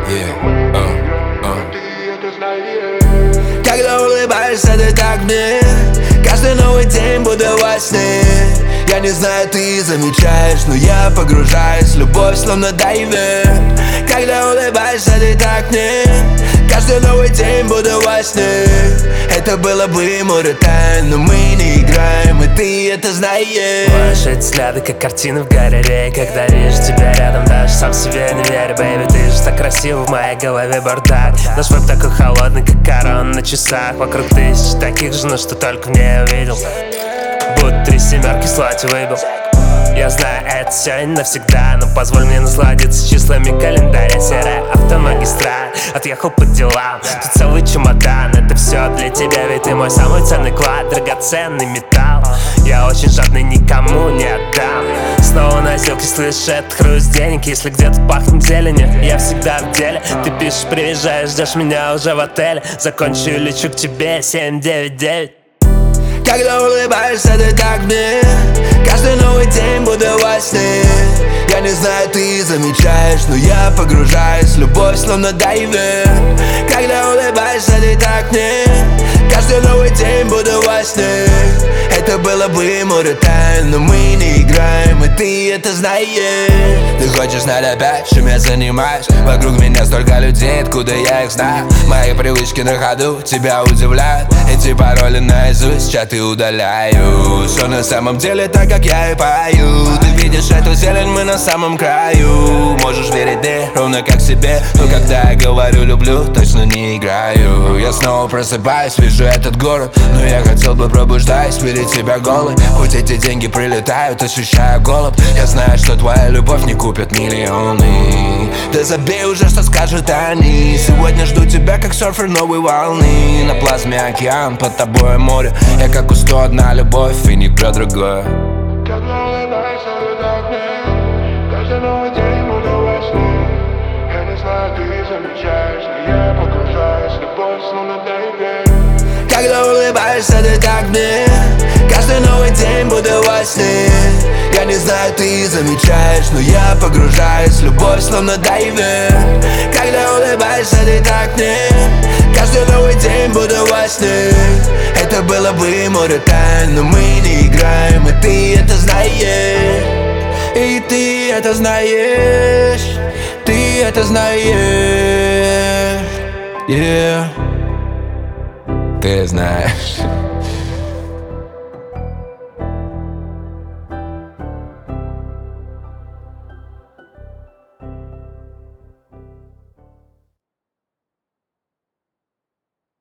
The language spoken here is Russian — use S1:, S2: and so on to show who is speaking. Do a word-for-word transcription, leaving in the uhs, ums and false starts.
S1: Yeah, uh, uh. Когда улыбаешься ты так мне, каждый новый день буду во сне. Я не знаю, ты замечаешь, но я погружаюсь в любовь, словно дайвер. Когда улыбаешься ты так мне, каждый новый день буду во сне. Это было бы море тайн, но мы не играем, и ты это знаешь.
S2: Ваши взгляды, как картины в галерее. Когда вижу тебя рядом, даже сам себе не верю, бэйби. Ты же так красива, в моей голове бардак. Наш веб такой холодный, как корона на часах. Вокруг тысяч таких же, но что только в ней увидел. Будто три семерки в слоте выбил. Я знаю, это все не навсегда, но позволь мне насладиться числами календаря. Серая автомагистраль, отъехал по делам. Тут целый чемодан, это все для тебя, ведь ты мой самый ценный клад, драгоценный металл. Я очень жадный, никому не отдам. Снова на сделке, слышишь, этот хруст денег. Если где-то пахнет зеленью, я всегда в деле. Ты пишешь, приезжаешь, ждешь меня уже в отеле. Закончу и лечу к тебе, семь девять девять.
S1: Когда улыбаешься ты так мне, каждый новый день буду во сне. Я не знаю, ты замечаешь, но я погружаюсь в любовь, словно дайвер. Когда улыбаешься ты так мне, каждый новый день буду во сне. Это было бы море тайн, но мы не играем, и ты это знаешь. Ты хочешь знать опять, чем я занимаюсь? Вокруг меня столько людей, откуда я их знаю? Мои привычки на ходу тебя удивляют. Эти пароли наизусть, чаты удаляю. Все на самом деле так, как я и пою. Ты видишь эту зелень, мы на самом краю. Можешь верить мне, ровно как себе. Но когда я говорю люблю, точно не играю. Я снова просыпаюсь, вижу этот город, но я хотел бы, пробуждаясь, перед тебя голый. Хоть эти деньги прилетают, ощущаю голод. Я знаю, что твоя любовь не купит миллионы. Да забей уже, что скажут они. Сегодня жду тебя, как серфер новой волны. На плазме океан, под тобой море. Я как у сто одна любовь, и не про другое.
S3: Когда улыбаешься ты так мне, каждый новый день буду во сне. Я не знаю, ты замечаешь, но я погружаюсь в любовь, словно дайвер.
S1: Когда улыбаешься ты так мне, каждый новый день буду во сне. Я не знаю, ты замечаешь, но я погружаюсь в любовь, словно дайвер. Когда улыбаешься ты так мне, каждый новый день буду во сне. Это было бы море тайн, но мы не играем, и ты это знаешь. И ты это знаешь, ты это знаешь. Yeah. Ты знаешь.